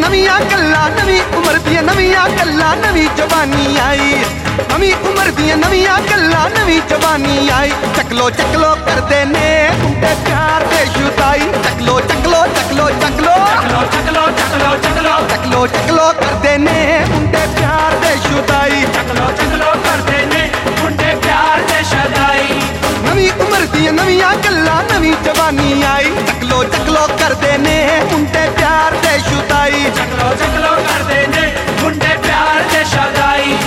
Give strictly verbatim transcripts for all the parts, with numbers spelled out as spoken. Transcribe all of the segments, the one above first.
ਨਵੀਆਂ ਗੱਲਾਂ ਨਵੀਂ ਉਮਰ ਦੀਆਂ ਨਵੀਆਂ ਗੱਲਾਂ ਨਵੀਂ ਜਵਾਨੀ ਆਈ ਨਵੀਂ ਉਮਰ ਦੀਆਂ ਨਵੀਆਂ ਗੱਲਾਂ ਨਵੀਂ ਜਵਾਨੀ ਆਈ ਚੱਕਲੋ ਚੱਕਲੋ ਕਰਦੇ ਨੇ ਮੁੰਡੇ ਪਿਆਰ ਦੇ ਸ਼ੁਦਾਈ ਚੱਕਲੋ ਚੱਕਲੋ ਚੱਕਲੋ ਚੱਕਲੋ ਚੱਕਲੋ ਚੱਕਲੋ ਚੱਕਲੋ ਚੱਕਲੋ ਚੱਕਲੋ ਕਰਦੇ ਨੇ ਮੁੰਡੇ ਪਿਆਰ ਦੇ ਸ਼ੁਦਾਈ ਚੱਕਲੋ ਚੱਕਲੋ ਕਰਦੇ ਨੇ ਮੁੰਡੇ ਪਿਆਰ ਦੇ ਸ਼ਦਾਈ ਨਵੀਂ ਉਮਰ ਦੀਆਂ ਨਵੀਆਂ ਗੱਲਾਂ ਨਵੀਂ ਜਵਾਨੀ ਆਈ ਚੱਕਲੋ ਚੱਕਲੋ ਕਰਦੇ ਨੇ ਮੁੰਡੇ ਪਿਆਰ ਦੇ ਸ਼ੁਦਾਈ ਚੱਕਲੋ ਚੱਕਲੋ ਕਰਦੇ ਨੇ ਮੁੰਡੇ ਪਿਆਰ ਦੇ ਸ਼ਦਾਈ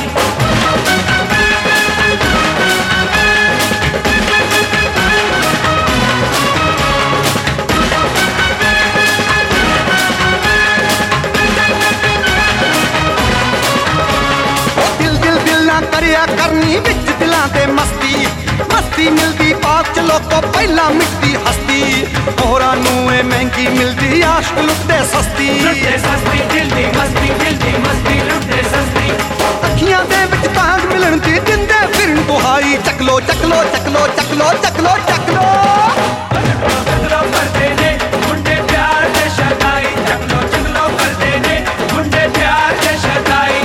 ਕਰਿਆ ਕਰਨੀ ਵਿੱਚ ਦਿਲਾਂ ਤੇ ਮਸਤੀ ਮਸਤੀ ਮਿਲਦੀ ਬਾਅਦ ਚ ਲੋਕੋ ਪਹਿਲਾਂ ਮਿਟਦੀ ਹਸਤੀ ਹੋਰਾਂ ਨੂੰ ਇਹ ਮਹਿੰਗੀ ਮਿਲਦੀ ਆਸ਼ਕ ਲੁੱਟੇ ਸਸਤੀ ਲੁੱਟੇ ਸਸਤੀ ਦਿਲ ਦੀ ਮਸਤੀ ਦਿਲ ਦੀ ਮਸਤੀ ਲੁੱਟੇ ਸਸਤੀ ਅੱਖੀਆਂ ਦੇ ਵਿੱਚ ਤਾਂਗ ਮਿਲਣ ਦੀ ਦਿੰਦੇ ਫਿਰਨ ਦੁਹਾਈ ਚੱਕਲੋ ਚੱਕਲੋ ਚੱਕਲੋ ਚੱਕਲੋ ਚੱਕਲੋ ਚੱਕਲੋ ਚੱਕਲੋ ਕਰਦੇ ਨੇ ਮੁੰਡੇ ਪਿਆਰ ਦੇ ਸ਼ਦਾਈ ਚੱਕਲੋ ਚੱਕਲੋ ਕਰਦੇ ਨੇ ਮੁੰਡੇ ਪਿਆਰ ਦੇ ਸ਼ਦਾਈ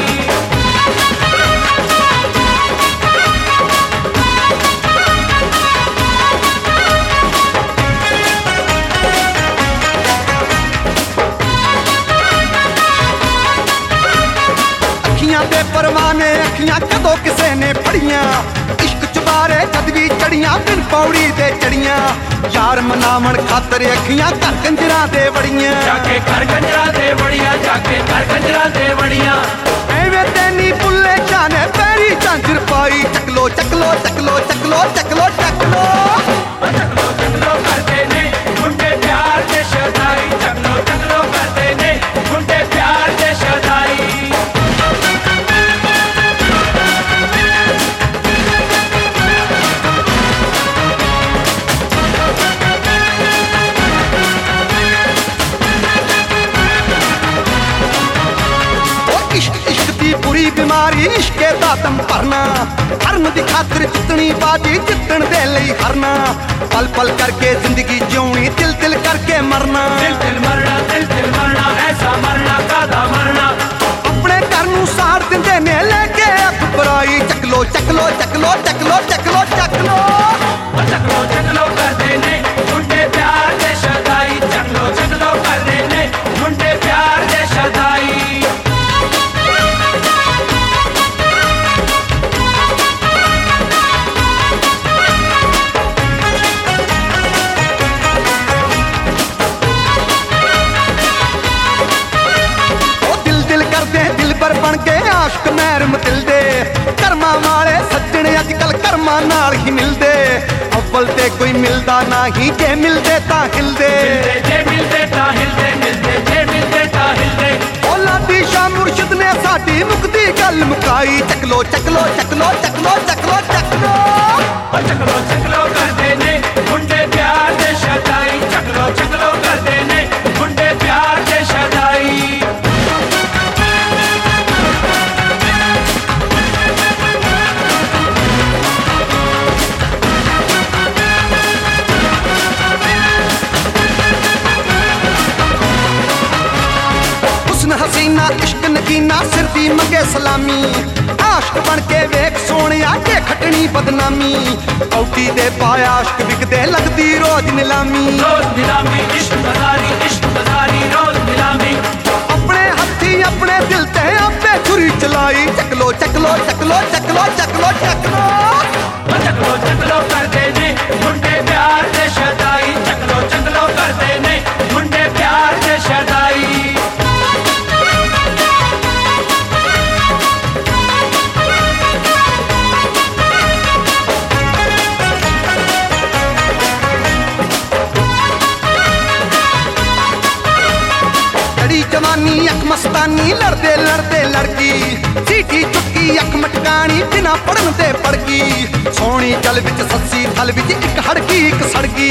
ਦੇ ਪਰਵਾਨੇ ਅੱਖੀਆਂ ਕਦੋਂ ਕਿਸੇ ਨੇ ਫੜੀਆਂ ਇਸ਼ਕ ਚੁਬਾਰੇ ਜਦ ਵੀ ਚੜੀਆਂ ਬਿਨ ਪੌੜੀ ਤੇ ਚੜੀਆਂ ਯਾਰ ਮਨਾਵਣ ਖਾਤਰ ਅੱਖੀਆਂ ਘਰ ਕੰਜਰਾਂ ਦੇ ਵੜੀਆਂ ਜਾ ਕੇ ਘਰ ਕੰਜਰਾਂ ਦੇ ਵੜੀਆਂ ਜਾ ਕੇ ਘਰ ਕੰਜਰਾਂ ਦੇ ਵੜੀਆਂ ਐਵੇਂ ਤੇ ਨੀ ਬੁੱਲੇ ਜਾਣੇ ਪੈਰੀ ਝਾਂਜਰ ਪਾਈ ਚੱਕਲੋ ਚੱਕਲੋ ਚੱਕਲੋ ਚੱਕਲੋ ਚੱਕਲੋ ਚੱਕਲੋ ਚੱਕਲੋ ਚੱਕਲੋ ਕਰਦੇ ਨੇ ਮੁੰਡੇ ਪਿਆਰ ਦੇ ਸ਼ਦਾਈ ਚੱਕਲੋ ਚੱਕਲੋ ਕਰਦੇ ਨੇ ਮੁੰਡੇ ਪਿਆਰ ਦੇ ਸ਼ਦਾਈ बुरी बीमारी इश्के दा दम भरना हरन दी खातिर जितनी बाजी जितन दे लई हरना पल पल करके जिंदगी जिउणी दिल दिल करके मरना दिल दिल मरना दिल दिल मरना ऐसा मरना कादा मरना अपने घर नू साड़ दिंदे ने लेके अख बराई चकलो चकलो चकलो चकलो चकलो चकलो चकलो चकलो करदे ने मुंडे प्यार दे शदाई चकलो चकलो करदे ने मुंडे प्यार दे शदाई बन के आशिक महर मतिलदे कर्मा वाले सज्जण अजकल कर्मा नाल ही मिलदे अव्वल ते कोई मिलदा नहीं जे मिलदे तां हिलदे जे मिलदे तां हिलदे मिलदे जे मिलदे तां हिलदे औलादी शाह मुर्शिद ने साडी मुकदी गल मुकाई चकलो चकलो चकलो चकलो चकलो चकलो चकलो चकलो करदे ने मुंडे प्यार दे शदाई चकलो चकलो करदे ने मुंडे प्यार दे शदाई हसीना इश्क नगीना सिर दी मंगे सलामी आशिक बन के वेख सोनिया के खटनी बदनामी कौटी दे पाया आशिक विकदे लगदी रोज नीलामी रोज नीलामी इश्क बाजारी इश्क बाजारी रोज नीलामी अपने हथी अपने दिल ते आपे छुरी चलाई चकलो चकलो चकलो चकलो चकलो चकलो चकलो चकलो करदे ने मुंडे प्यार दे शदाई चकलो चकलो करदे ने मुंडे प्यार दे शदाई जवानी अख मस्तानी लड़दे लड़दे लड़की सीटी चुकी अख मटकानी बिना पढ़न ते पड़गी सोनी जल विच सस्सी थल विच एक हड़की एक सड़गी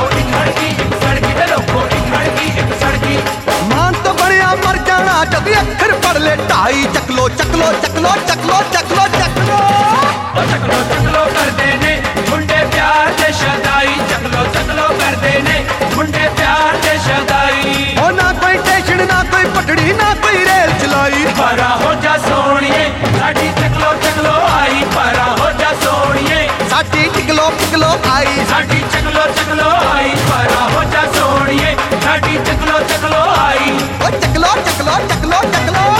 मान तो बनया मर जाना जद अखर पढ़ ले ढाई चकलो चकलो चकलो चकलो चकलो चकलो चकलो चकलो करदे ने मुंडे प्यार दे शदाई चकलो चकलो करदे ने मुंडे प्यार दे शदाई ओ ना कोई टेंशन ना कोई पटड़ी ना ਚਕਲੋ ਚਕਲੋ ਆਈ ਸਾਡੀ ਚਕਲੋ ਚਕਲੋ ਆਈ ਪਾਰਾ ਹੋ ਜਾ ਸੋਹਣੀਏ ਸਾਡੀ ਚਕਲੋ ਚਕਲੋ ਆਈ ਓ ਚਕਲੋ ਚਕਲੋ ਚਕਲੋ ਚਕਲੋ